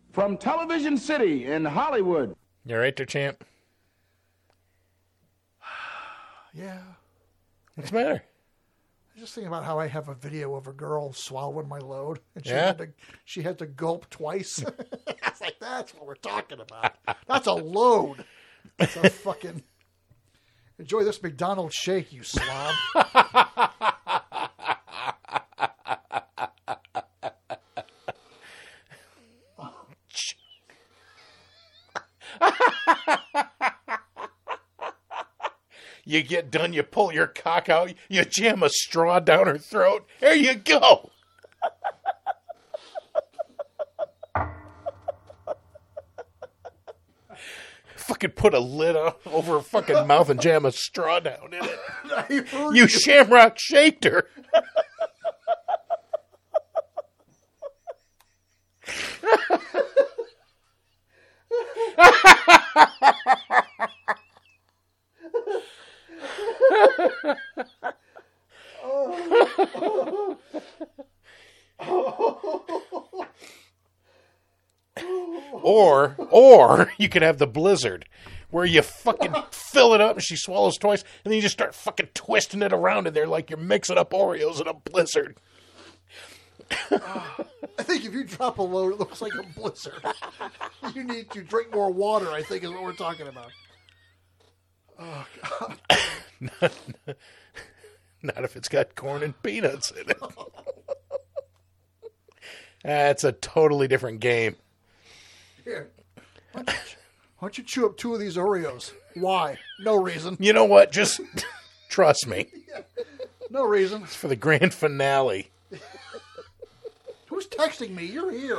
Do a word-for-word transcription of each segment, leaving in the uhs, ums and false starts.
from Television City in Hollywood. You all right there, champ? Yeah. What's the matter? I'm just thinking about how I have a video of a girl swallowing my load, and she Yeah? had to she had to gulp twice. I was like, that's what we're talking about. That's a load. That's a fucking enjoy this McDonald's shake, you slob. You get done, you pull your cock out, you jam a straw down her throat. There you go. Fucking put a lid on, over her fucking mouth and jam a straw down in it. You shamrock shaked her. Or, or you could have the blizzard, where you fucking fill it up and she swallows twice, and then you just start fucking twisting it around in there like you're mixing up Oreos in a blizzard. I think if you drop a load, it looks like a blizzard. You need to drink more water, I think, is what we're talking about. Oh, God. not, not if it's got corn and peanuts in it. That's a totally different game. Here, why don't, you, why don't you chew up two of these Oreos? Why? No reason. You know what? Just trust me. Yeah. No reason. It's for the grand finale. Who's texting me? You're here.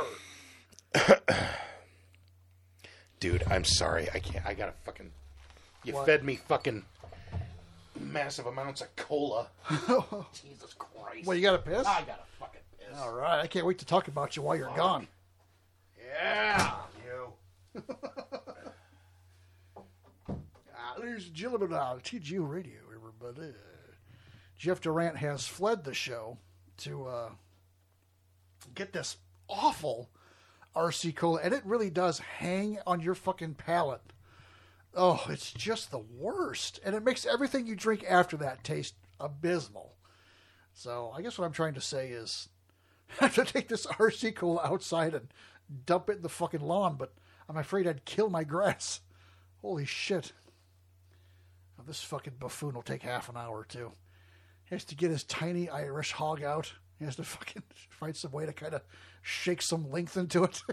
Dude, I'm sorry. I can't. I gotta fucking... You What? fed me fucking massive amounts of cola. Jesus Christ. Well, you got to piss? I gotta fucking piss. All right. I can't wait to talk about you while you're gone. Yeah, you. Uh, ladies and gentlemen, uh, T G O Radio, everybody. Jeff Durant has fled the show to uh, get this awful R C Cola, and it really does hang on your fucking palate. Oh, it's just the worst, and it makes everything you drink after that taste abysmal. So I guess what I'm trying to say is I have to take this R C Cola outside and dump it in the fucking lawn, but I'm afraid I'd kill my grass. Holy shit. Now, this fucking buffoon will take half an hour or two. He has to get his tiny Irish hog out. He has to fucking find some way to kind of shake some length into it.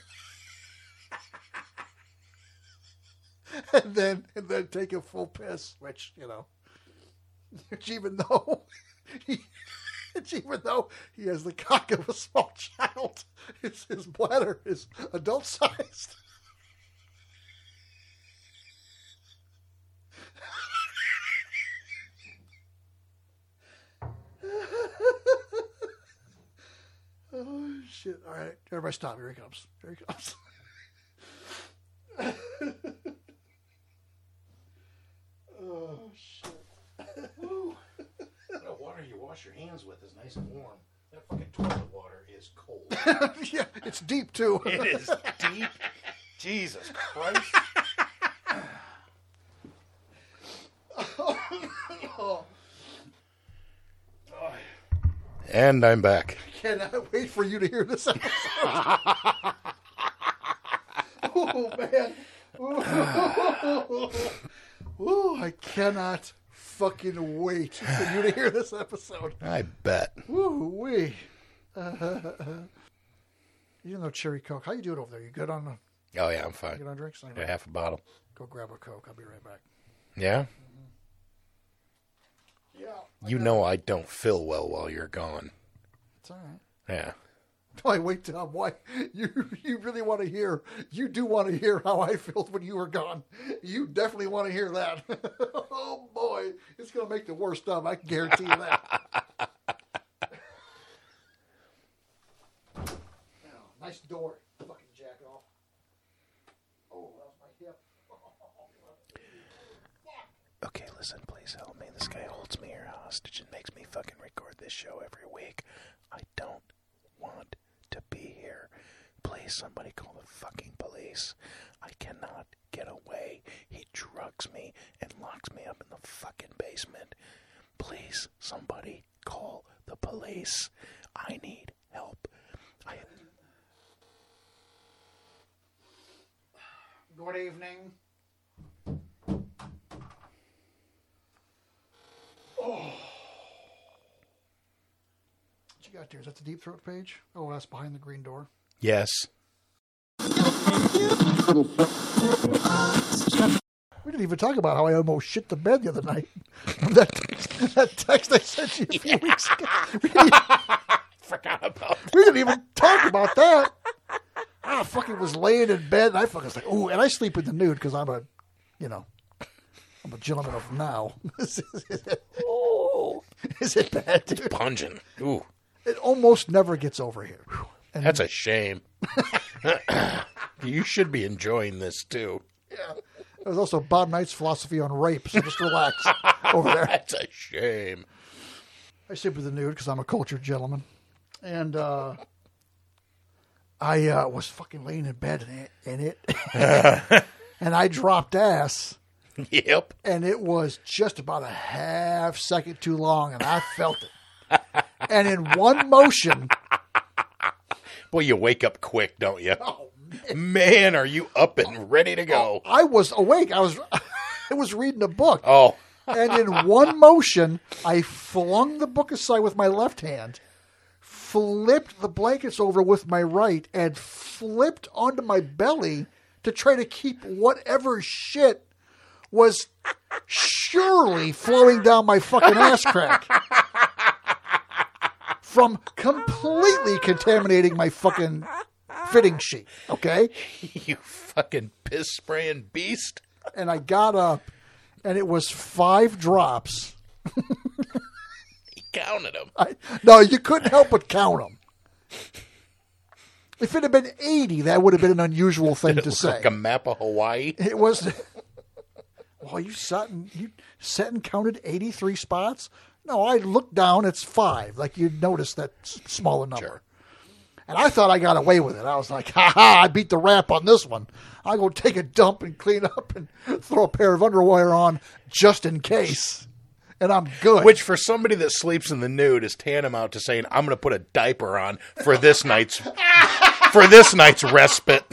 and then and then take a full piss, which, you know, which even though he, which even though he has the cock of a small child, his, his bladder is adult sized. Oh, shit. All right. Everybody stop. Here he comes. Here he comes. Oh, shit. Woo. That water you wash your hands with is nice and warm. That fucking toilet water is cold. Yeah, it's deep, too. It is deep. Jesus Christ. Oh. And I'm back. Cannot wait for you to hear this episode. Oh, man. Ooh, I cannot fucking wait for you to hear this episode. I bet. Woo wee. Uh, you know Cherry Coke. How you doing over there? You good on the Oh, yeah, I'm fine. good on drinks? Yeah, half a bottle. Go grab a Coke. I'll be right back. Yeah? Yeah. You know I don't feel well while you're gone. It's all right. Yeah. I wait till I'm why you you really want to hear you do want to hear how I felt when you were gone. You definitely want to hear that. Oh boy, it's gonna make the worst of. I can guarantee you that. Oh, nice door. Fucking jack off. Oh, that was my hip. Okay, listen, please help me. This guy holds me here hostage and makes me fucking record this show every week. I don't want to be here. Please, somebody call the fucking police. I cannot get away. He drugs me and locks me up in the fucking basement. Please, somebody call the police. I need help. I... Good evening. Oh. What you got there? Is that the Deep Throat page? Oh, that's behind the green door. Yes. We didn't even talk about how I almost shit the bed the other night. that, that text I sent you a few yeah. weeks ago. We didn't, even, Forgot about that. we didn't even talk about that. I fucking was laying in bed and I fucking was like, ooh, and I sleep in the nude because I'm a, you know, I'm a gentleman of now. is, it, Oh. is it bad, dude? It's pungent. Ooh. It almost never gets over here. And That's a shame. You should be enjoying this, too. Yeah. There's also Bob Knight's philosophy on rape, so just relax over there. That's a shame. I sleep with the nude because I'm a cultured gentleman. And uh, I uh, was fucking laying in bed in it, in it. and I dropped ass. Yep. And it was just about a half second too long, and I felt it. And in one motion... Boy, you wake up quick, don't you? Oh, man. man, are you up and ready to go? Oh, I was awake. I was I was reading a book. Oh. And in one motion, I flung the book aside with my left hand, flipped the blankets over with my right, and flipped onto my belly to try to keep whatever shit was surely flowing down my fucking ass crack from completely contaminating my fucking fitting sheet, okay? You fucking piss-spraying beast. And I got up, and it was five drops. He counted them. I, no, you couldn't help but count them. If it had been eighty, that would have been an unusual thing Did it to look say. like a map of Hawaii? It was... Well, you sat and, you sat and counted eighty-three spots? No, I looked down, it's five. Like, you'd notice that s- smaller number. Sure. And I thought I got away with it. I was like, ha ha, I beat the rap on this one. I'll go take a dump and clean up and throw a pair of underwear on just in case. And I'm good. Which, for somebody that sleeps in the nude, is tantamount to saying, I'm going to put a diaper on for this night's for this night's respite.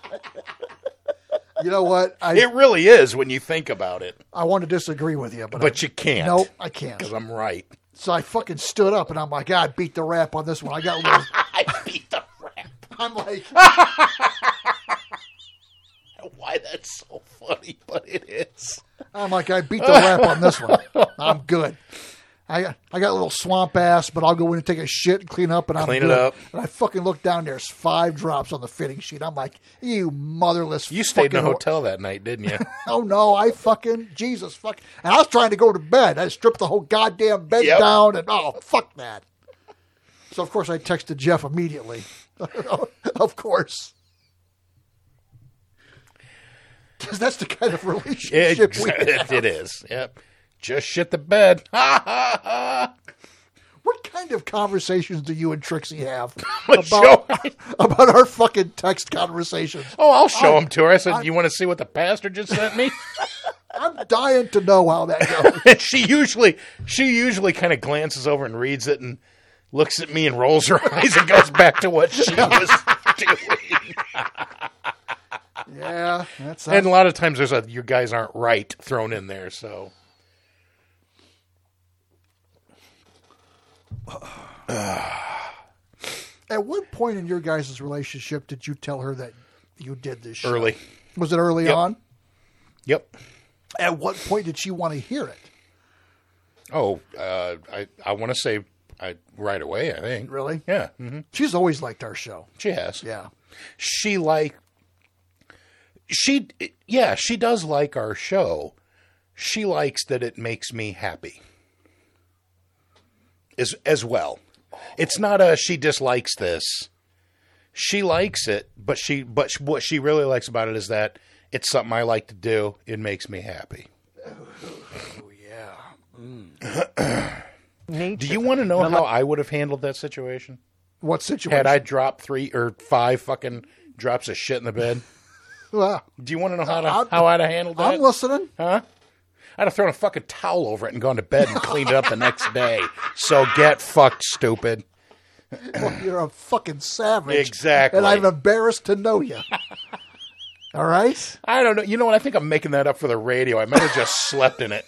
You know what? I, It really is when you think about it. I want to disagree with you. But, But I, you can't. Nope, I can't. Because I'm right. So I fucking stood up and I'm like, ah, I beat the rap on this one. I got a little... I beat the rap. I'm like... Why that's so funny, but it is. I'm like, I beat the rap on this one. I'm good. I I got a little swamp ass, but I'll go in and take a shit and clean up, and I'm Clean good. it up. And I fucking look down, there's five drops on the fitting sheet. I'm like, you motherless You stayed in a fucking whore. hotel that night, didn't you? Oh, no, I fucking, Jesus, fuck. And I was trying to go to bed. I stripped the whole goddamn bed Yep. down, and oh, fuck that. So, of course, I texted Jeff immediately. Of course. Because that's the kind of relationship we have. it, it is. Yep. Just shit the bed. Ha ha ha. What kind of conversations do you and Trixie have What about, show? about our fucking text conversations? Oh, I'll show I- them to her. I said, I- you want to see what the pastor just sent me? I'm dying to know how that goes. she usually, she usually kind of glances over and reads it and looks at me and rolls her eyes and goes back to what she was doing. Yeah, that's And a lot of times there's a, you guys aren't right thrown in there, so. At what point in your guys' relationship did you tell her that you did this show? Early. Was it early Yep. on? Yep. At what point did she want to hear it? Oh, uh, I, I want to say I, right away, I think. Really? Yeah. hmm She's always liked our show. She has. Yeah. She like, she, yeah, she does like our show. She likes that it makes me happy. As, as well. It's not a, she dislikes this. She likes it, but she, but what she really likes about it is that it's something I like to do. It makes me happy. Oh, yeah. Do you want to know how I would have handled that situation? What situation? Had I dropped three or five fucking drops of shit in the bed? Well, Do you want to know how to, I'm- how I'd have handled that? I'm listening. Huh? I'd have thrown a fucking towel over it and gone to bed and cleaned it up the next day. So get fucked, stupid. Well, you're a fucking savage. Exactly. And I'm embarrassed to know you. All right? I don't know. You know what? I think I'm making that up for the radio. I might have just slept in it.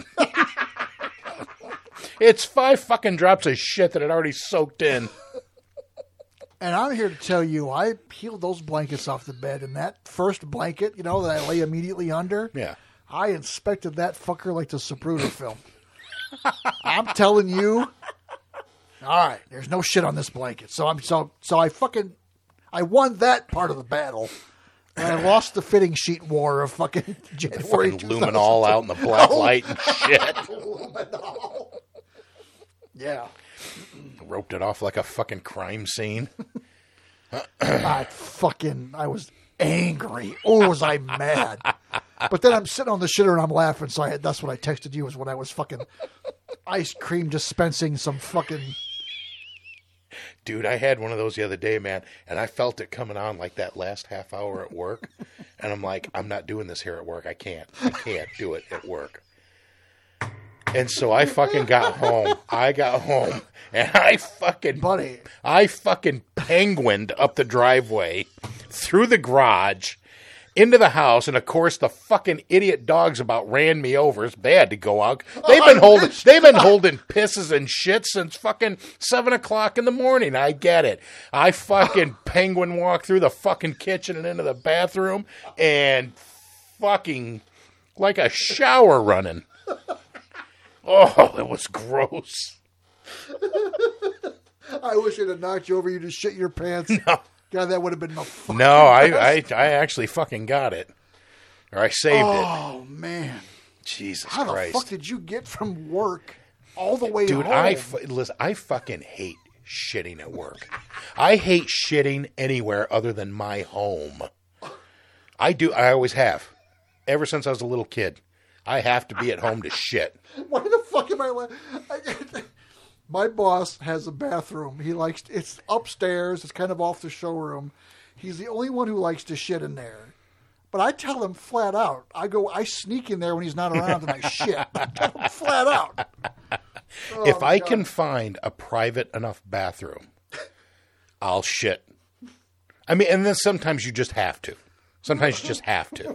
It's five fucking drops of shit that had already soaked in. And I'm here to tell you, I peeled those blankets off the bed, and that first blanket, you know, that I lay immediately under, Yeah. I inspected that fucker like the Zapruder film. I'm telling you, all right, there's no shit on this blanket. So I'm so so I fucking I won that part of the battle. And I lost the fitting sheet war of fucking January Fucking luminol out in the black light and shit. Luminol. Yeah. Roped it off like a fucking crime scene. I fucking, I was angry. Oh, was I mad. But then I'm sitting on the shitter and I'm laughing. So I had, that's what I texted you was when I was fucking ice cream dispensing some fucking. Dude, I had one of those the other day, man, and I felt it coming on like that last half hour at work. And I'm like, I'm not doing this here at work. I can't. I can't do it at work. And so I fucking got home. I got home and I fucking Buddy. I fucking penguined up the driveway, through the garage, into the house, and of course the fucking idiot dogs about ran me over. They had to go out. They've been I holding wish- they've been holding pisses and shit since fucking seven o'clock in the morning. I get it. I fucking penguin walked through the fucking kitchen and into the bathroom and fucking like a shower running. Oh, it was gross. I wish it had knocked you over. You just shit your pants. No. God, that would have been no fun. No, I, I I actually fucking got it. Or I saved it. Oh, man. Jesus How Christ. the fuck did you get from work all the way Dude, home? I, fu- listen, I fucking hate shitting at work. I hate shitting anywhere other than my home. I do. I always have. Ever since I was a little kid. I have to be at home to shit. Why the fuck am I? La- I My boss has a bathroom. He likes it's upstairs. It's kind of off the showroom. He's the only one who likes to shit in there. But I tell him flat out. I go. I sneak in there when he's not around and I shit. I tell him flat out. Oh, If I God. can find a private enough bathroom, I'll shit. I mean, and then sometimes you just have to. Sometimes you just have to.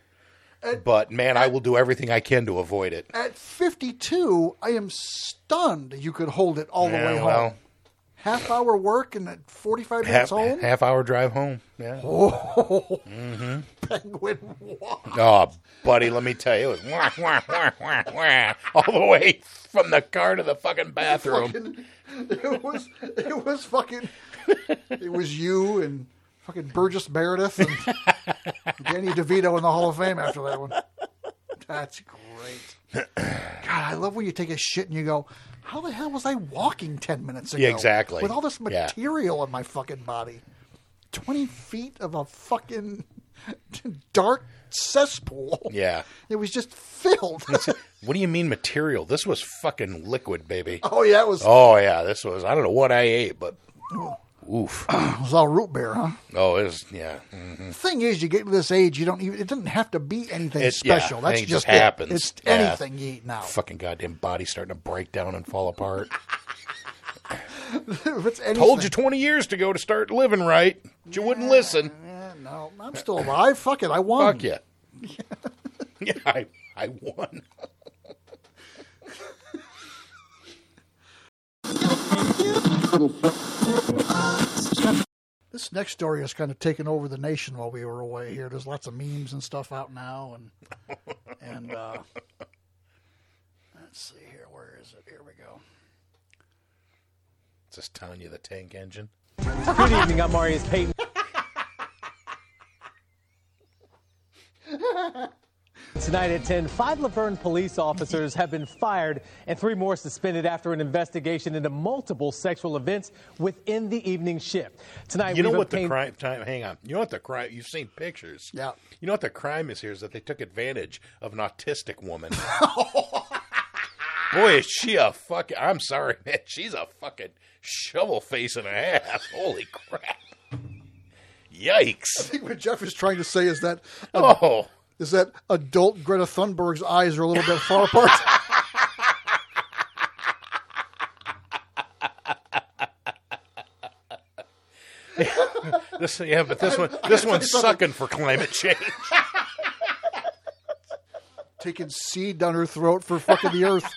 But, man, I will do everything I can to avoid it. At fifty-two, I am stunned you could hold it all the Yeah, way home. well. Half hour work and then forty-five minutes Half, home. half hour drive home. Yeah. Oh, penguin walk. Oh, buddy, let me tell you, it was wah, wah, wah, wah, wah, all the way from the car to the fucking bathroom. Fucking, it was it was fucking it was you and fucking Burgess Meredith and Danny DeVito in the Hall of Fame after that one. That's great. God, I love when you take a shit and you go, how the hell was I walking ten minutes ago? Yeah, exactly. With all this Yeah. material in my fucking body. twenty feet of a fucking dark cesspool. Yeah. It was just filled. What do you mean material? This was fucking liquid, baby. Oh, yeah, it was, Oh, yeah, this was, I don't know what I ate, but oof. it was all root beer, huh? Oh, it was, yeah. Mm. The thing is, you get to this age, you don't even, it doesn't have to be anything It- yeah, special. I That's think it just just it. happens. It's Yeah. anything you eat now. Fucking goddamn body starting to break down and fall apart. If it's anything. Told you twenty years to go to start living right, but you wouldn't listen. Yeah, no, I'm still alive. Fuck it, I won. Fuck yeah. Yeah, I, I won. This next story has kind of taken over the nation while we were away here. There's lots of memes and stuff out now, and and uh, let's see here. Where is it? Here we go. Is this Tanya the Tank Engine? Good evening, I'm Marius Payton. Tonight at ten, five Laverne police officers have been fired and three more suspended after an investigation into multiple sexual events within the evening shift. Tonight, You know we've what the obtained- crime time? Hang on. You know what the crime? You've seen pictures. Yeah. You know what the crime is here is that they took advantage of an autistic woman. Boy, is she a fucking... I'm sorry, man. She's a fucking shovel face and a half. Holy crap. Yikes. I think what Jeff is trying to say is that uh, Oh. is that adult Greta Thunberg's eyes are a little bit far apart. This, yeah, but this one, this one's sucking for climate change. Taking seed down her throat for fucking the earth.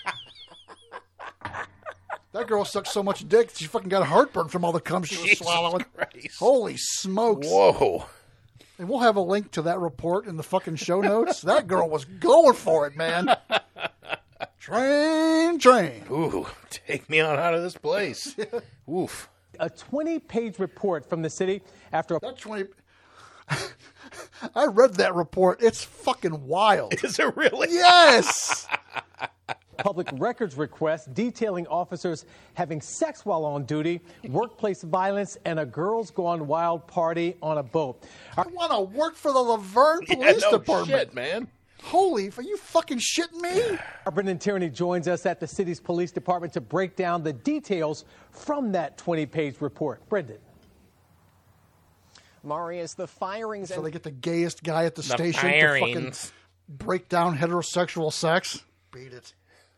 That girl sucked so much dick, she fucking got heartburn from all the cum she was Jesus swallowing. Christ. Holy smokes. Whoa. And we'll have a link to that report in the fucking show notes. That girl was going for it, man. Train, train. Ooh, take me on out of this place. Oof. A twenty-page report from the city after a That twenty. I read that report. It's fucking wild. Is it really? Yes. public records request detailing officers having sex while on duty, workplace violence, and a girls gone wild party on a boat. I want to work for the Laverne Yeah, Police no Department. shit, man. Holy, are you fucking shitting me? Brendan Tierney joins us at the city's police department to break down the details from that twenty-page report. Brendan. Marius, the firings So and they get the gayest guy at the, The station to fucking firings. break down heterosexual sex. Beat it.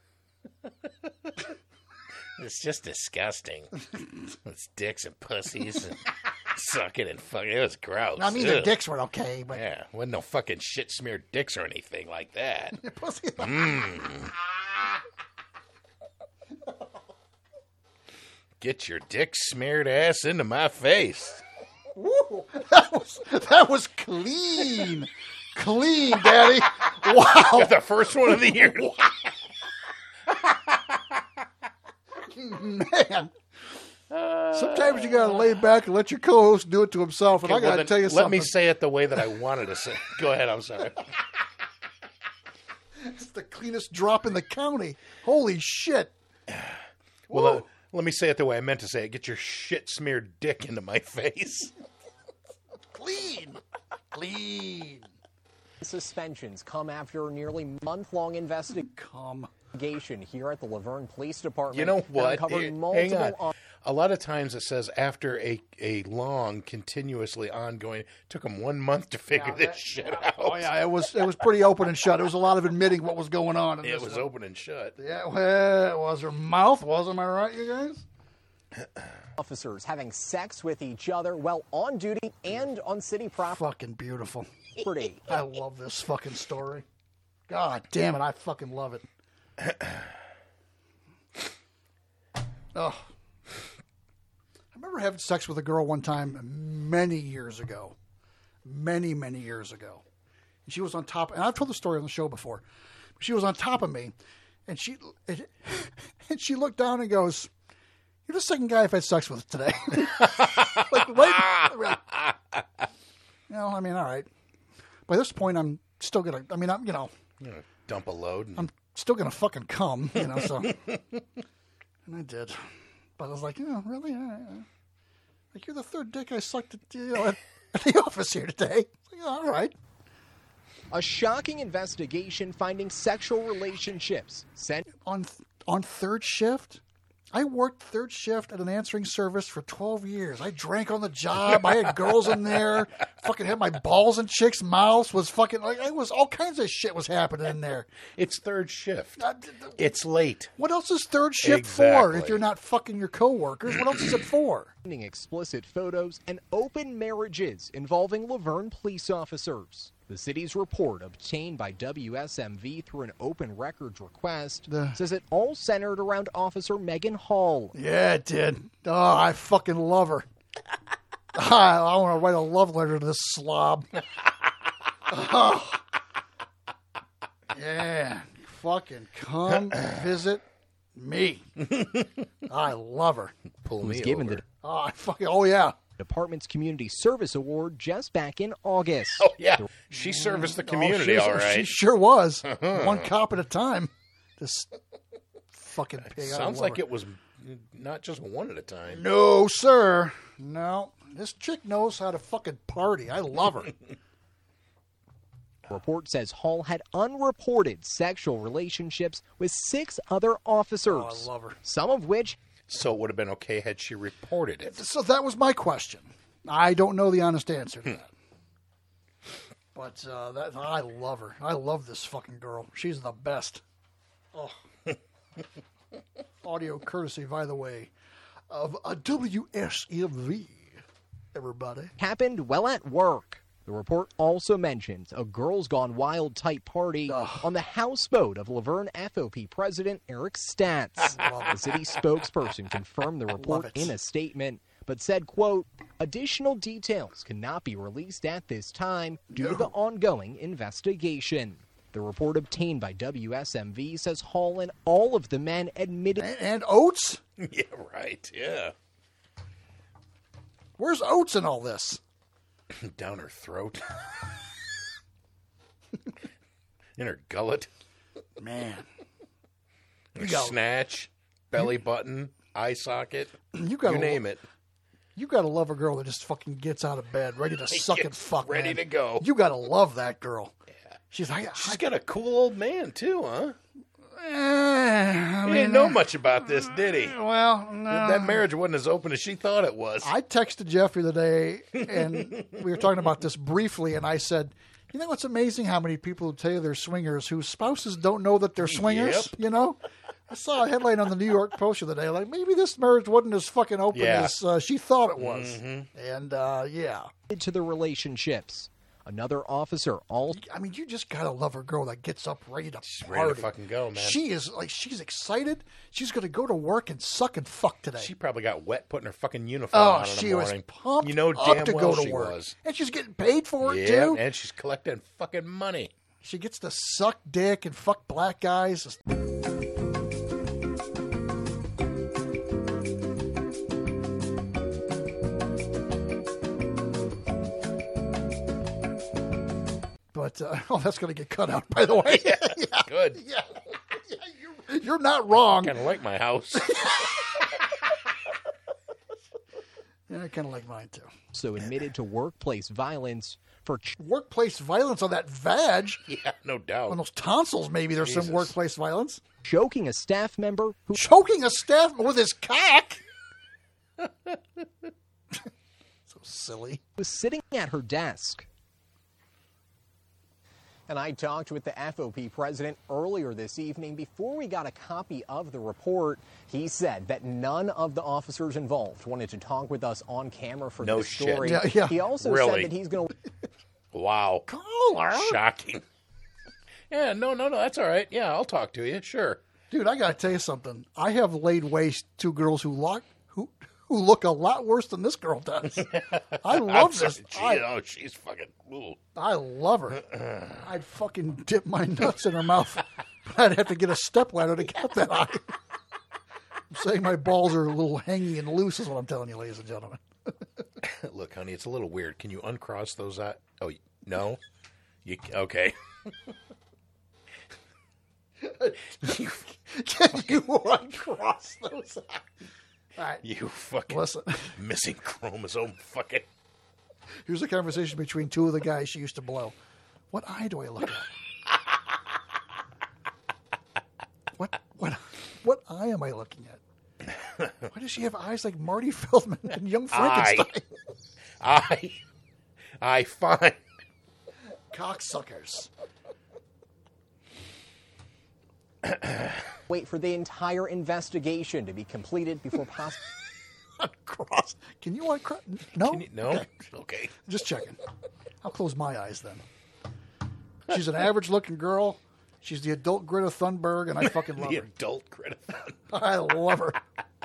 It's just disgusting. It's dicks and pussies and sucking and fucking. It was gross. I mean, the Ugh. dicks were okay, but Yeah, wasn't no fucking shit smeared dicks or anything like that. pussy. Get your dick smeared ass into my face. Woo, that was that was clean, clean, Daddy. Wow, The first one of the year. man. Sometimes you gotta lay back and let your co-host do it to himself. And I Well, gotta then tell you let something. me say it the way that I wanted to say. Go ahead. I'm sorry. It's the cleanest drop in the county. Holy shit! Well, uh, let me say it the way I meant to say it. Get your shit smeared dick into my face. Clean, clean. suspensions come after a nearly month-long investigation Come. here at the Laverne Police Department. You know that what? uncovered Here, hang multiple on. on- A lot of times it says after a, a long, continuously ongoing. Took them one month to figure this shit out. Oh yeah, it was it was pretty open and shut. It was a lot of admitting what was going on. In It this was one. open and shut. Yeah, well, it was her mouth. Was am I right, you guys? officers having sex with each other while on duty and on city Fucking beautiful. property. I love this fucking story. God damn it, I fucking love it. Oh. I remember having sex with a girl one time many years ago. Many, many years ago. And she was on top, and I've told the story on the show before. She was on top of me, and she and she looked down and goes, "You're the second guy I've had sex with today." Like, right? You know, I mean, all right. By this point, I'm still gonna. I mean, I'm you know, You know, dump a load. And, I'm still gonna fucking come. You know, so. And I did, but I was like, you know, really, all right. Like, you're the third dick I sucked at, you know, at, at the office here today. Like, all right. A shocking investigation finding sexual relationships sent On on third shift. I worked third shift at an answering service for twelve years. I drank on the job. I had girls in there. Fucking had my balls in chicks' mouths. Was fucking like it was all kinds of shit was happening in there. it's third shift. Uh, d- d- It's late. What else is third shift for Exactly. if you're not fucking your coworkers? What else is it for? explicit photos and open marriages involving Laverne police officers. The city's report, obtained by W S M V through an open records request, The- says it all centered around Officer Megan Hall. Yeah, it did. Oh, I fucking love her. I, I want to write a love letter to this slob. Oh. Yeah, fucking come visit me. I love her. Pull Who was me given over. the Oh, I fucking. Oh yeah. department's Community Service Award just back in August. Oh yeah, she serviced the community, Oh, she, all right. She sure was. One cop at a time. This fucking pig. I Sounds love like her. it was not just one at a time. No, sir. No. This chick knows how to fucking party. I love her. The report says Hall had unreported sexual relationships with six other officers. Oh, I love her. Some of which. So it would have been okay had she reported it. So that was my question. I don't know the honest answer to that. But uh, that I love her. I love this fucking girl. She's the best. Oh. Audio courtesy, by the way, of a W S M V. Everybody. Happened while at work. The report also mentions a Girls Gone Wild type party Ugh. on the houseboat of Laverne F O P President Eric Statz. The city spokesperson confirmed the report in a statement, but said, quote, additional details cannot be released at this time due to the ongoing investigation. The report obtained by W S M V says Hall and all of the men admitted. And, and Oates? Yeah, right. Yeah. Where's Oates in all this? Down her throat. In her gullet. Man. Her You got- snatch, belly button, eye socket. You got You name it. You gotta love a girl that just fucking gets out of bed, ready to suck and Gets fuck, ready man. to go. You gotta love that girl. Yeah. She's like, She's I, got a cool old man, too, huh? eh, I He mean, didn't know much about this, did he? well, no. That marriage wasn't as open as she thought it was. I texted Jeffrey the day, and we were talking about this briefly, and I said, you know what's amazing? How many people who tell you they're swingers whose spouses don't know that they're swingers, Yep. you know? I saw a headline on the New York Post the other day, like, maybe this marriage wasn't as fucking open Yeah. as uh, she thought it was. Mm-hmm. And, uh, yeah. to the relationships. Another officer also. I mean, you just gotta love a girl that gets up ready to She's party. ready to fucking go, man. She is like, she's excited. She's gonna go to work and suck and fuck today. She probably got wet putting her fucking uniform oh, on in she the was morning. pumped You know up damn to well go to she work, was. and she's getting paid for it Yeah, too. and she's collecting fucking money. She gets to suck dick and fuck black guys. But, uh, oh, that's going to get cut out, by the way. Yeah, yeah, Good. yeah, yeah, you're, you're not wrong. Kind of like my house. Yeah, I kind of like mine, too. also admitted to workplace violence for ch- Workplace violence on that vag, Yeah, no doubt. on those tonsils, maybe there's some Jesus. workplace violence. choking a staff member who Choking a staff with his cock. So silly. was sitting at her desk. And I talked with the F O P president earlier this evening. Before we got a copy of the report, he said that none of the officers involved wanted to talk with us on camera for No this shit. story. Yeah, yeah. He also Really? said that he's going to Wow. Caller. Shocking. Yeah, no, no, no. That's all right. Yeah, I'll talk to you. Sure. Dude, I gotta tell you something. I have laid waste to girls who look who who look a lot worse than this girl does. I I'm love sorry. this. Gee, I, oh, she's fucking. Ooh. I love her. I'd fucking dip my nuts in her mouth. But I'd have to get a stepladder to get that high. I'm saying my balls are a little hangy and loose, is what I'm telling you, ladies and gentlemen. Look, honey, it's a little weird. Can you uncross those eyes? Oh, no. You okay? you, Can you uncross those eyes? All right. you fucking Listen. missing chromosome. Fucking. Here's a conversation between two of the guys she used to blow. What eye do I look at? what what what eye am I looking at? Why does she have eyes like Marty Feldman and Young Frankenstein? I. I find. Cocksuckers. wait for the entire investigation to be completed before possible. Uncross. Can you uncross? No? Can you, no? Okay. Okay. Just checking. I'll close my eyes then. She's an average looking girl. She's the adult Greta Thunberg, and I fucking love The her. adult Greta Thunberg. I love her.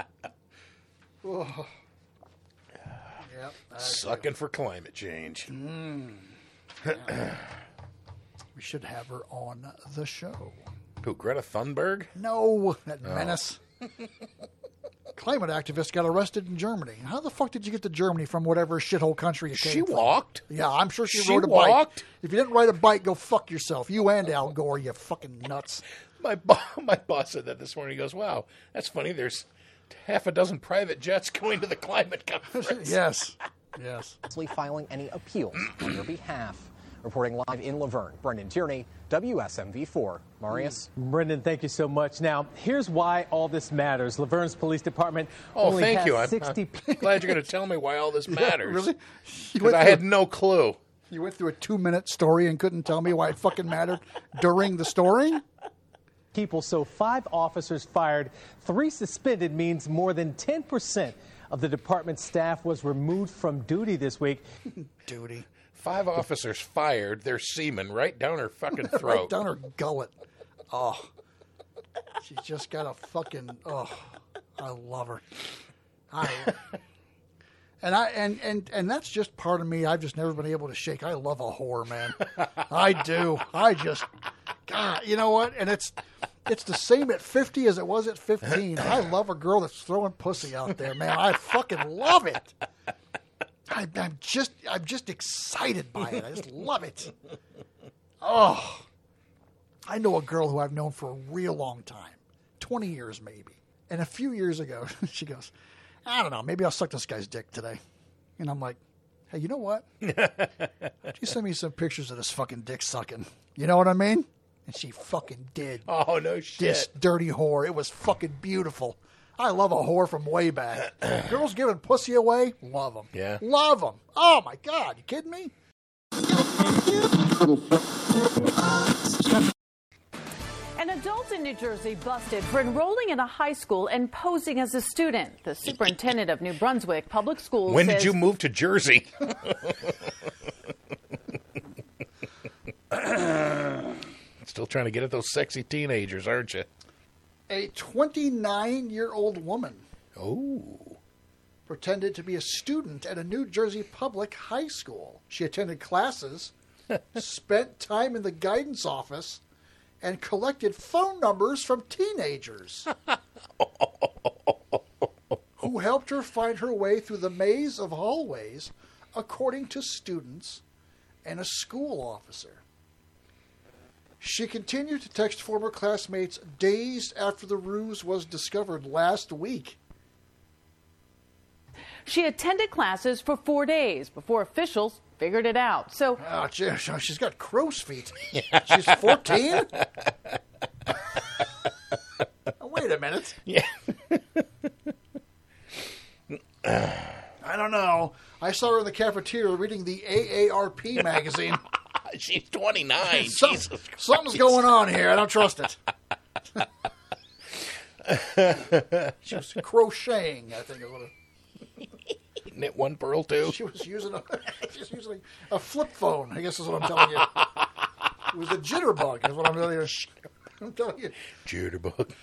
Oh. Yep. I- Sucking for climate change. We should have her on the show. Who, Greta Thunberg? No, that menace. Climate activist got arrested in Germany. How the fuck did you get to Germany from whatever shithole country you came She from? walked? Yeah, I'm sure she, She rode a walked? bike. If you didn't ride a bike, go fuck yourself. You and Al Gore, you fucking nuts. My, bo- my boss said that this morning. He goes, wow, that's funny. There's half a dozen private jets going to the climate conference. Yes, yes. filing any appeals on your behalf. Reporting live in Laverne, Brendan Tierney, W S M V four. Marius? Brendan, thank you so much. Now, here's why all this matters. Laverne's police department Oh, only thank has you. I'm, sixty I'm glad you're going to tell me why all this matters. Really? You Because went, I through, had no clue. you went through a two-minute story and couldn't tell me why it fucking mattered during the story? people, so five officers fired, three suspended means more than ten percent of the department's staff was removed from duty this week. Duty. Five officers fired their semen right down her fucking throat. Right down her gullet. Oh. She's just got a fucking, oh, I love her. I, and I and, and and that's just part of me I've just never been able to shake. I love a whore, man. I do. I just, God, you know what? And it's it's the same at fifty as it was at fifteen. I love a girl that's throwing pussy out there, man. I fucking love it. I, I'm just I'm just excited by it. I just love it. Oh. I know a girl who I've known for a real long time, twenty years maybe. And a few years ago, she goes, I don't know, maybe I'll suck this guy's dick today. And I'm like, hey, you know what? Would you send me some pictures of this fucking dick sucking? You know what I mean? And she fucking did. Oh, no shit. This dirty whore. It was fucking beautiful. I love a whore from way back. Girls giving pussy away, love them. Yeah. Love them. Oh, my God. You kidding me? An adult in New Jersey busted for enrolling in a high school and posing as a student. The superintendent of New Brunswick Public Schools When says, did you move to Jersey? Still trying to get at those sexy teenagers, aren't you? A twenty-nine-year-old woman Oh. pretended to be a student at a New Jersey public high school. She attended classes, spent time in the guidance office, and collected phone numbers from teenagers who helped her find her way through the maze of hallways, according to students and a school officer. She continued to text former classmates days after the ruse was discovered last week. she attended classes for four days before officials figured it out. So Oh, gee, she's got crow's feet. She's fourteen? Wait a minute. Yeah. I don't know. I saw her in the cafeteria reading the A A R P magazine. She's twenty-nine. Some- Jesus Christ. something's going on here. I don't trust it. She was crocheting, I think. Is what it, Knit one pearl too. she was using a she was using a flip phone, I guess is what I'm telling you. It was a jitterbug, is what I'm telling you. I'm telling you. Jitterbug.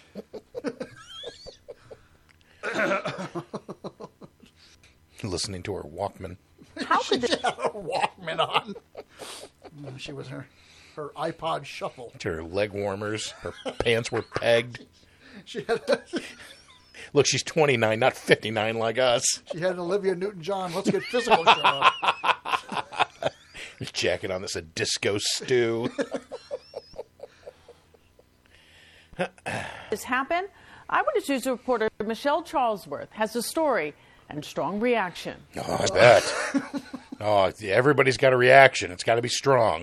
Listening to her Walkman. how could She the had a Walkman on. She was her her iPod Shuffle. To her leg warmers. Her pants were pegged. She had a, Look, she's twenty-nine, not fifty-nine like us. she had an Olivia Newton-John. Let's get physical shirt on. Jacket on this a disco stew. this happen? Eyewitness News reporter Michelle Charlesworth has a story and strong reaction. Oh, I bet. Oh, yeah, everybody's got a reaction. It's got to be strong.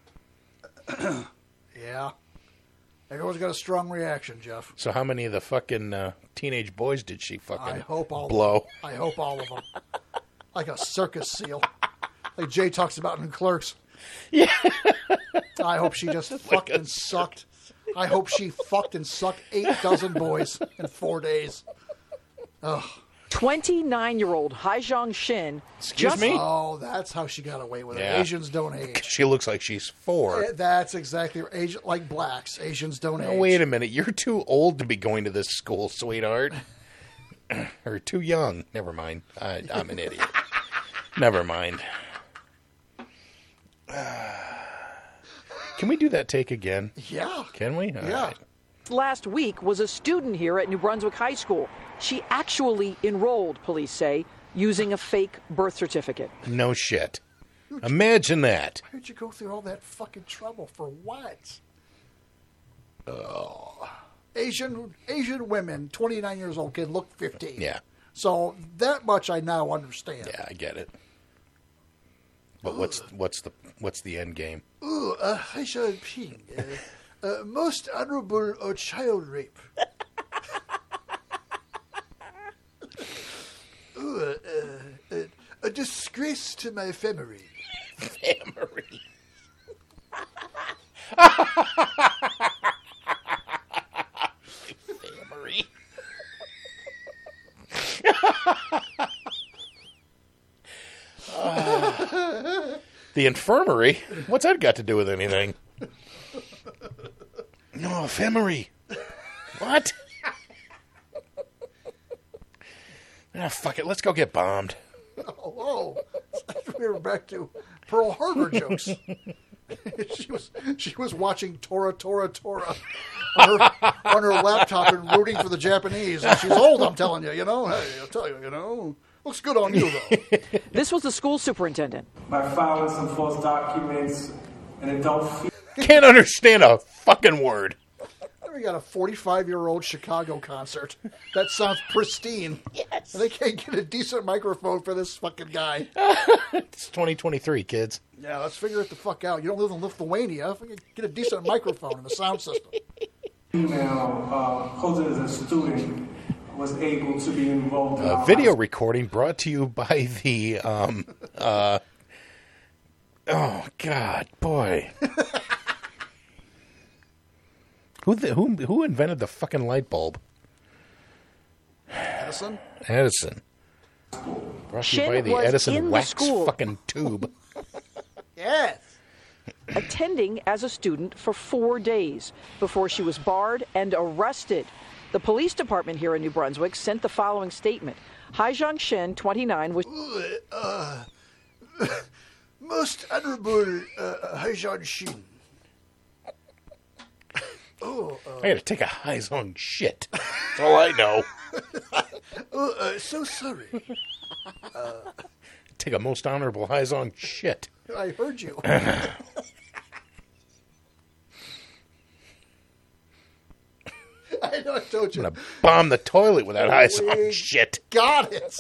Yeah. Everyone's got a strong reaction, Jeff. So how many of the fucking uh, teenage boys did she fucking I hope all blow? Of them. I hope all of them. Like a circus seal. Like Jay talks about in Clerks. Yeah. I hope she just fucked and sucked. I hope she fucked and sucked eight dozen boys in four days. Ugh. twenty-nine-year-old Haijong Shin. Excuse just me? Oh, that's how she got away with it. Yeah. Asians don't age. She looks like she's four. Eh, That's exactly right. Asian, like blacks. Asians don't Now, age. wait a minute. You're too old to be going to this school, sweetheart. Or too young. Never mind. I, I'm an idiot. Never mind. Can we do that take again? Yeah. Can we? All Yeah. right. last week was a student here at New Brunswick High School. She actually enrolled, police say, using a fake birth certificate. No shit. Imagine that. Why'd you go through all that fucking trouble for what? Oh. Asian Asian women, twenty-nine years old, can look fifteen. Yeah. So that much I now understand. Yeah, I get it. But what's what's the what's the end game? Ooh, uh, Hai Shan Ping. Uh, uh, most honorable uh, child rape. Ooh, uh, uh, uh, a disgrace to my family. Family. Family. uh, the infirmary? What's that got to do with anything? No, infirmary. What? Ah, fuck it. Let's go get bombed. Oh, oh. We were back to Pearl Harbor jokes. she was she was watching Tora Tora Tora on her, on her laptop and rooting for the Japanese. And she's old, I'm telling you. You know, hey, I'll tell you. You know, looks good on you though. This was the school superintendent. By filing some false documents, an adult. Can't understand a fucking word. We got a forty-five-year-old Chicago concert. That sounds pristine. Yes. And they can't get a decent microphone for this fucking guy. It's twenty twenty-three, kids. Yeah, let's figure it the fuck out. You don't live in Lithuania. Get a decent microphone and a sound system. Female uh, posing as a student was able to be involved in a video recording brought to you by the um uh oh god boy. Who, the, who who invented the fucking light bulb? Edison? Edison. Brought to you by the Edison wax fucking tube. Yes. Attending as a student for four days before she was barred and arrested. The police department here in New Brunswick sent the following statement. Hai Zhangshen, twenty-nine, was... Uh, most honorable uh, Hai Zhangshen. Oh, uh, I gotta take a Hai-Zong shit. That's all I know. oh, uh, so sorry. Uh, take a most honorable Hai-Zong shit. I heard you. I know I told you. I'm gonna bomb the toilet with that Hai-Zong shit. Got it.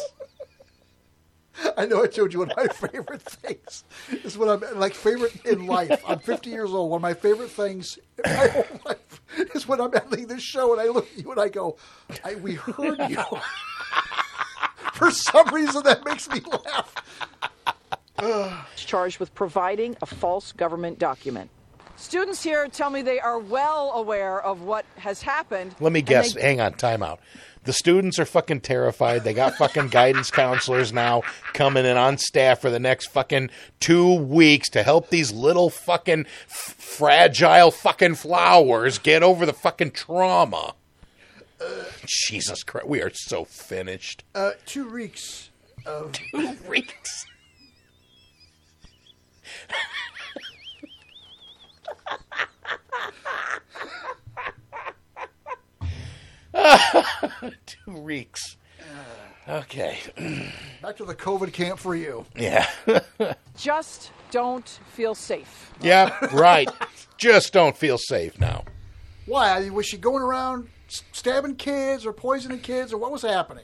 I know I told you one of my favorite things is when I'm like favorite in life. I'm fifty years old. One of my favorite things in my whole life is when I'm editing this show and I look at you and I go, I, we heard you. For some reason that makes me laugh. Charged with providing a false government document. Students here tell me they are well aware of what has happened. Let me guess. They... Hang on. Time out. The students are fucking terrified. They got fucking guidance counselors now coming in on staff for the next fucking two weeks to help these little fucking f- fragile fucking flowers get over the fucking trauma. Uh, Jesus Christ. We are so finished. Uh, two weeks of... Two weeks? Two weeks. Okay. Back to the COVID camp for you. Yeah. Just don't feel safe. Yeah, right. Just don't feel safe now. Why? I mean, was she going around stabbing kids or poisoning kids or what was happening?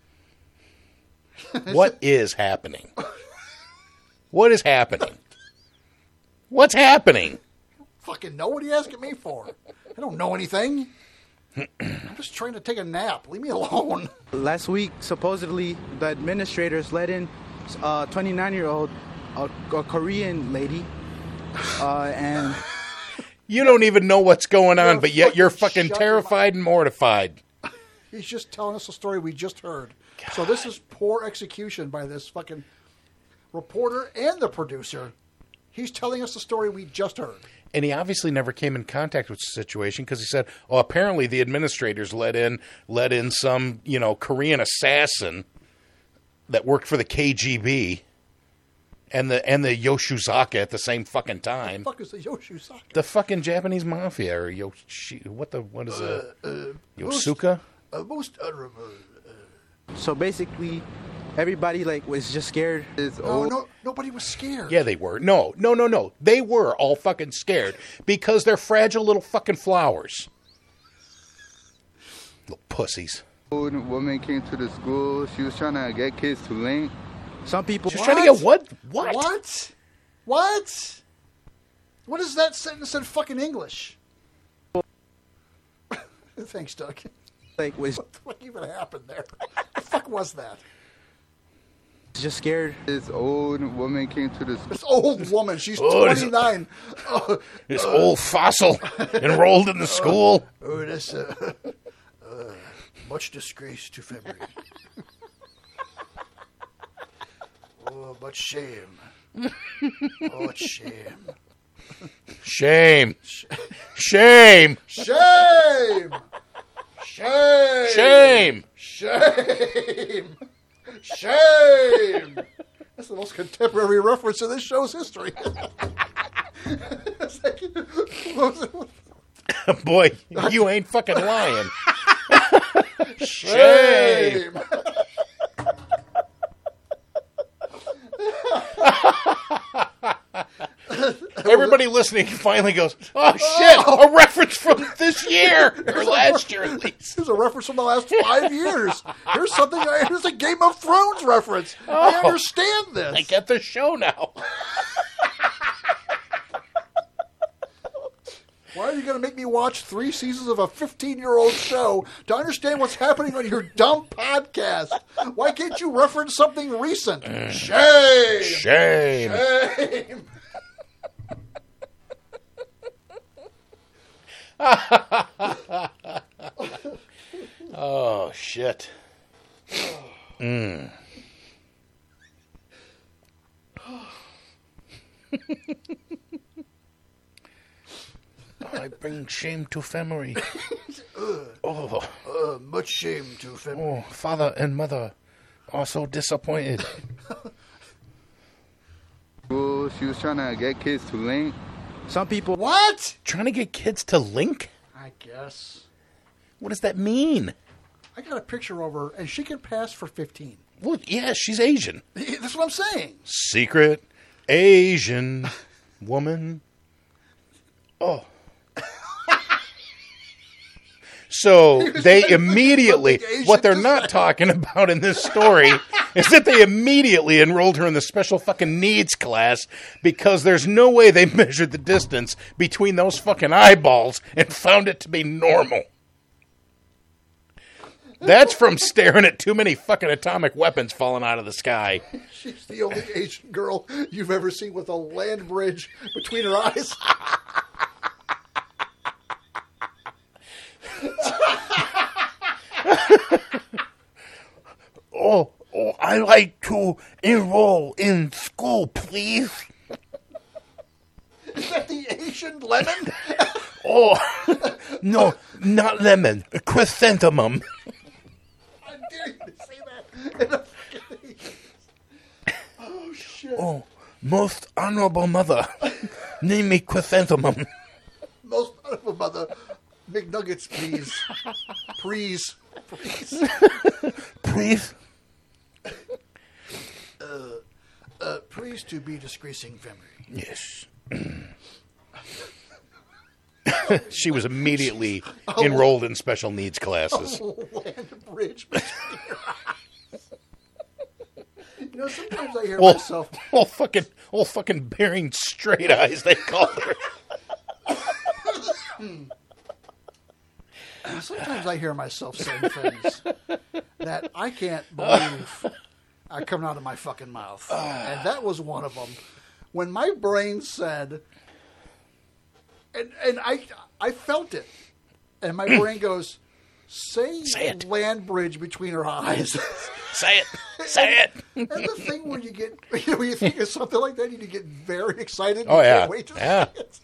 What is happening? What is happening? What's happening? Fucking know. What are you asking me for? I don't know anything. I'm just trying to take a nap. Leave me alone. Last week, supposedly, the administrators let in a twenty-nine-year-old a, a Korean lady, uh, and... You don't even know what's going on, you're but yet you're fucking terrified and mortified. He's just telling us a story we just heard. God. So this is poor execution by this fucking reporter and the producer. He's telling us the story we just heard. And he obviously never came in contact with the situation because he said, "Oh, apparently the administrators let in let in some, you know, Korean assassin that worked for the K G B and the and the Yoshuzaka at the same fucking time." What the fuck is the Yoshuzaka? The fucking Japanese mafia or Yoshi? What the what is uh, it? Uh, Yosuka? Most, uh, most honorable. Uh, so basically, everybody like was just scared. No, no, nobody was scared. Yeah, they were. No, no, no, no. They were all fucking scared because they're fragile little fucking flowers. Little pussies. Old woman came to the school. She was trying to get kids to link. Some people. She's trying to get what? What? What? What? What is that sentence in fucking English? Thanks, Doug. Like, was What, what even happened there? What the fuck was that? just scared. This old woman came to this. This old woman, she's Oh, this- twenty-nine. Oh, This old fossil enrolled in the school. oh, that's uh, uh, much disgrace to family. Oh, but shame. Oh, shame. Shame. Shame. Shame! Shame! Shame. Shame! Shame! That's the most contemporary reference in this show's history. It's like, what was it? Boy, you ain't fucking lying. Shame! Everybody listening finally goes, oh shit, a reference from this year, or last year at least. Here's a reference from the last five years. Here's something, I, here's a Game of Thrones reference. I Oh. understand this. I get the show now. Why are you going to make me watch three seasons of a fifteen-year-old show to understand what's happening on your dumb podcast? Why can't you reference something recent? Shame! Shame. Shame! Oh shit. Mm. I bring shame to family. Oh, Uh, much shame to family. oh, father and mother are so disappointed. School, she was trying to get kids to link. Some people. What? Trying to get kids to link? I guess. What does that mean? I got a picture of her, and she can pass for fifteen. Well, yeah, she's Asian. That's what I'm saying. Secret Asian woman. Oh. So they immediately, Asian what they're descent. not talking about in this story is that they immediately enrolled her in the special fucking needs class because there's no way they measured the distance between those fucking eyeballs and found it to be normal. That's from staring at too many fucking atomic weapons falling out of the sky. She's the only Asian girl you've ever seen with a land bridge between her eyes. Oh, oh, I like to enroll in school, please. Is that the Asian lemon? Oh, no, not lemon, chrysanthemum. I dare you to say that. In a fucking- oh, shit. Oh, most honorable mother, name me chrysanthemum. Most honorable mother, McNuggets, please. Please. Please. Please. Uh, uh, please to be disgracing family. Yes. She was immediately enrolled in special needs classes. Land bridge between your eyes. You know, sometimes I hear Well, myself. all fucking, all fucking bearing straight eyes, they call her. Sometimes I hear myself saying things that I can't believe are coming out of my fucking mouth. And that was one of them. When my brain said, and and I I felt it, and my brain goes, say, Say it. land bridge between her eyes. Say it. Say it. And the thing when you get, you know, when you think of something like that, you get very excited. Oh, you yeah. Can't wait to Yeah. say it.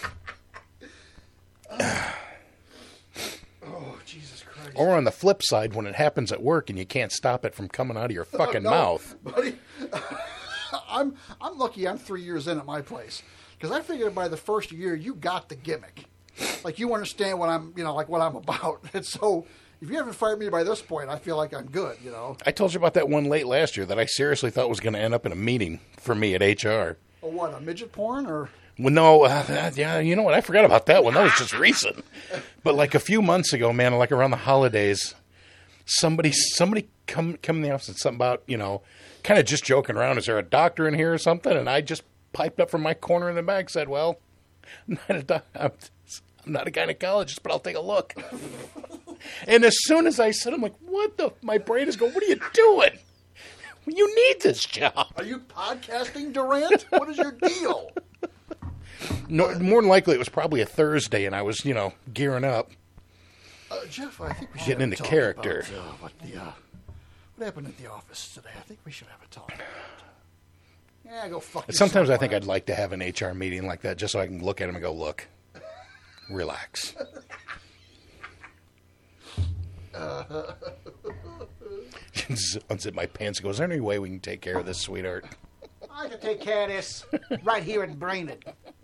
Oh, Jesus Christ. Or on the flip side, when it happens at work and you can't stop it from coming out of your fucking No, mouth. buddy. I'm I'm lucky I'm three years in at my place because I figured by the first year you got the gimmick, like you understand what I'm you know like what I'm about, and so if you haven't fired me by this point, I feel like I'm good, you know. I told you about that one late last year that I seriously thought was going to end up in a meeting for me at H R. Or what, a midget porn or? Well, no, uh, yeah, you know what? I forgot about that one. That was just recent. But like a few months ago, man, like around the holidays, somebody somebody come come in the office and something about, you know, kind of just joking around. Is there a doctor in here or something? And I just piped up from my corner in the back, said, well, I'm not a, doc- I'm, I'm not a gynecologist, but I'll take a look. And as soon as I said, I'm like, what the? My brain is going, what are you doing? You need this job. Are you podcasting, Durant? What is your deal? No, more than likely, it was probably a Thursday, and I was, you know, gearing up. Uh, Jeff, I think we should Getting have a into talk character. About, uh, what, the, uh, what happened at the office today? I think we should have a talk about it. Yeah, go fuck yourself. Sometimes I think I'd like to have an H R meeting like that just so I can look at him and go, look, relax. Uh, Unzip my pants and go, is there any way we can take care of this, sweetheart? I can take care of this right here in Brainerd.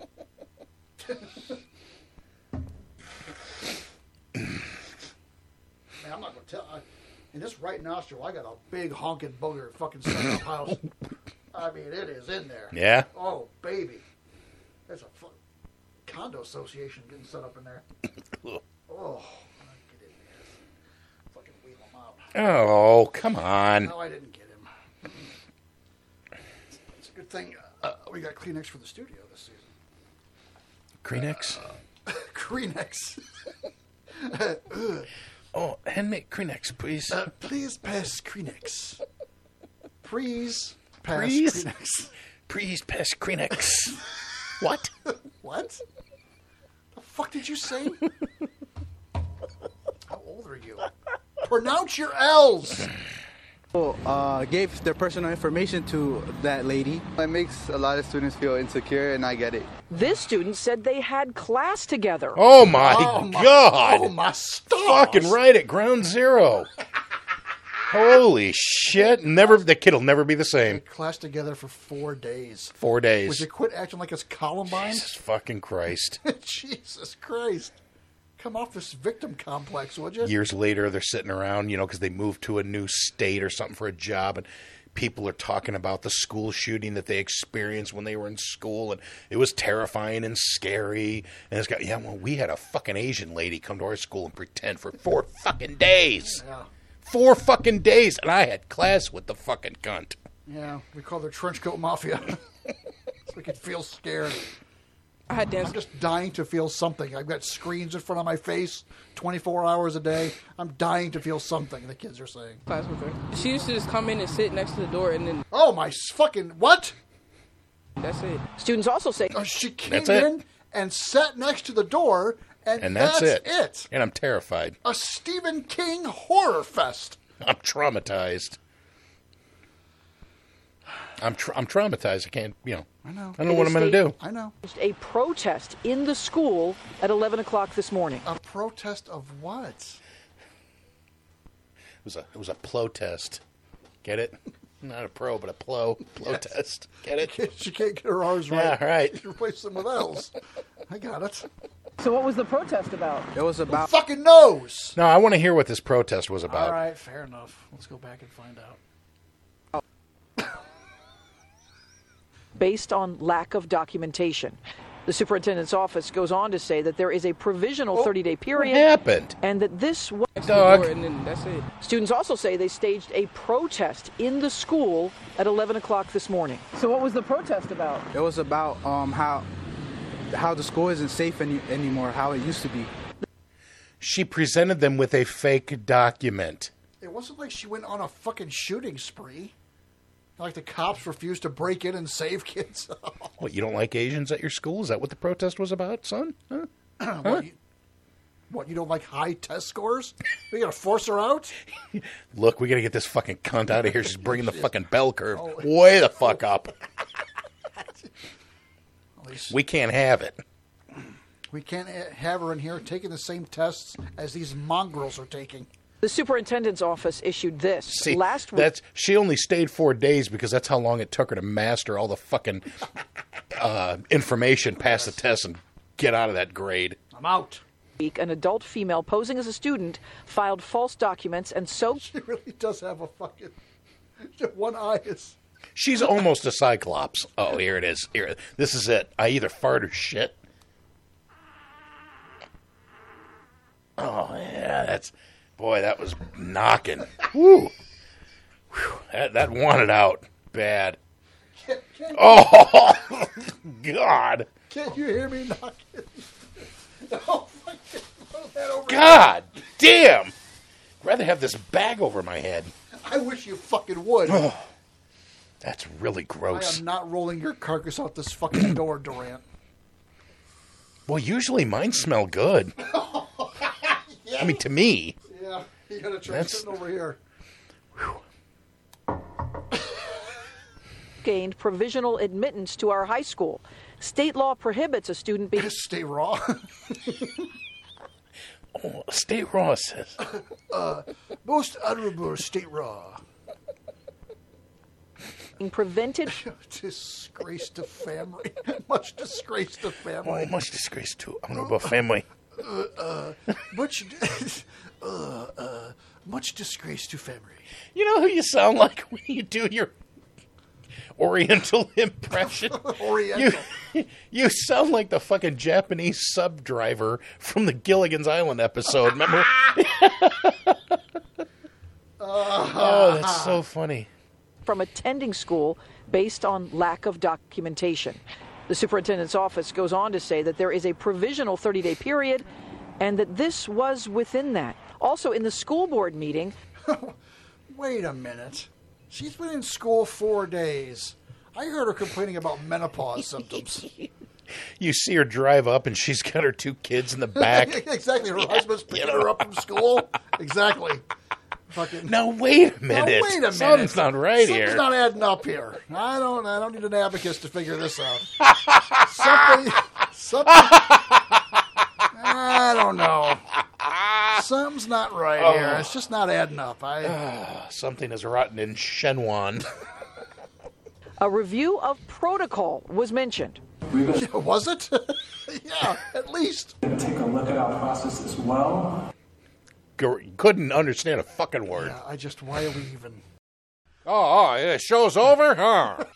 Man, I'm not going to tell. I, in this right nostril, I got a big honking booger fucking set up house. I mean, it is in there. Yeah? Oh, baby. There's a fu- condo association getting set up in there. Oh, get in there. Fucking wheel them out. Oh, come on. No, I didn't get him. It's a good thing uh, we got Kleenex for the studio this season. Kleenex? Uh, Kleenex. Oh, handmade Kleenex, please. Uh, please pass Kleenex. Please pass Please? Kleenex. Please pass Kleenex. What? What? The fuck did you say? How old are you? Pronounce your L's. Uh, gave their personal information to that lady. It makes a lot of students feel insecure, and I get it. This student said they had class together. Oh, my Oh, my- God. oh, my stars. Fucking right at ground zero. Holy shit. Never. The kid will never be the same. Class together for four days. Four days. Would you quit acting like it's Columbine? Jesus fucking Christ. Jesus Christ. Come off this victim complex, would you? Years later, they're sitting around, you know, because they moved to a new state or something for a job, and people are talking about the school shooting that they experienced when they were in school, and it was terrifying and scary. And it's got, yeah, well, we had a fucking Asian lady come to our school and pretend for four fucking days. Yeah. Four fucking days, and I had class with the fucking cunt. Yeah, we call her trench coat mafia. So we could feel scared. I had dance. I'm just dying to feel something. I've got screens in front of my face twenty-four hours a day. I'm dying to feel something, the kids are saying. Class with her. She used to just come in and sit next to the door, and then Oh, my s- fucking... What? that's it. Students also say Uh, she came That's it. in and sat next to the door, and, And that's, that's it. it. And I'm terrified. A Stephen King horror fest. I'm traumatized. I'm tra- I'm traumatized. I can't, you know. I know. I don't know what I'm going to do. I know. a protest in the school at eleven o'clock this morning. A protest of what? It was a it was a plo test. Get it? Not a pro, but a plo plo Yes. test. Get it? She can't get her R's right. Yeah, right. She replaced them with L's. I got it. So what was the protest about? It was Who about fucking knows? No, I want to hear what this protest was about. All right, fair enough. Let's go back and find out. Based on lack of documentation. The superintendent's office goes on to say that there is a provisional thirty-day What period happened? and that this was... Next to the Dog. door, and then that's it. Students also say they staged a protest in the school at eleven o'clock this morning. So what was the protest about? it was about um how how the school isn't safe any, anymore, how it used to be. She presented them with a fake document. It wasn't like she went on a fucking shooting spree. Like the cops refused to break in and save kids. What, you don't like Asians at your school? Is that what the protest was about, son? Huh? What, you, what, you don't like high test scores? We gotta force her out? Look, we got to get this fucking cunt out of here. She's bringing the fucking bell curve way the fuck up. At least We can't have it. we can't ha- have her in here taking the same tests as these mongrels are taking. The superintendent's office issued this See, last week. that's she only stayed four days because that's how long it took her to master all the fucking uh, information, pass the test, and get out of that grade. I'm out. week, an adult female posing as a student filed false documents and so She really does have a fucking... One eye is... She's almost a cyclops. Oh, here it is. Here, this is it. I either fart or shit. Oh yeah, that's boy. That was knocking. Woo. Whew. That that wanted out bad. Can, can, Oh, God. Can't you hear me knocking? Oh, fucking throw that over. God damn. I'd rather have this bag over my head. I wish you fucking would. That's really gross. I am not rolling your carcass out this fucking door, Durant. Well, usually mine smell good. Yeah. I mean, to me. Yeah, you gotta try That's- sitting over here. Gained provisional admittance to our high school. State law prohibits a student being Stay raw. Oh, State Raw says. uh, most honorable State Raw. prevented. Disgrace to family. Much disgrace to family. Oh, much disgrace to honorable family. Uh, uh, much, uh, uh, much disgrace to family. You know who you sound like when you do your Oriental impression? Oriental. You, you sound like the fucking Japanese sub driver from the Gilligan's Island episode. Remember? Oh, that's so funny. From attending school based on lack of documentation. The superintendent's office goes on to say that there is a provisional thirty-day period and that this was within that. Also, in the school board meeting. Wait a minute. She's been in school four days. I heard her complaining about menopause symptoms. You see her drive up and she's got her two kids in the back. Exactly. Her husband's picking her up from school. Exactly. Fucking. Now wait a minute. Now, wait a minute. Something's not right Something's here. not adding up here. I don't. I don't need an abacus to figure this out. something. Something. I don't know. Something's not right Oh. here. It's just not adding up. I. Something is rotten in Shenwan. A review of protocol was mentioned. Was it? Yeah, at least. Take a look at our process as well. G- Couldn't understand a fucking word. Yeah, I just. Why are we even? Oh, oh, yeah, show's over? Huh?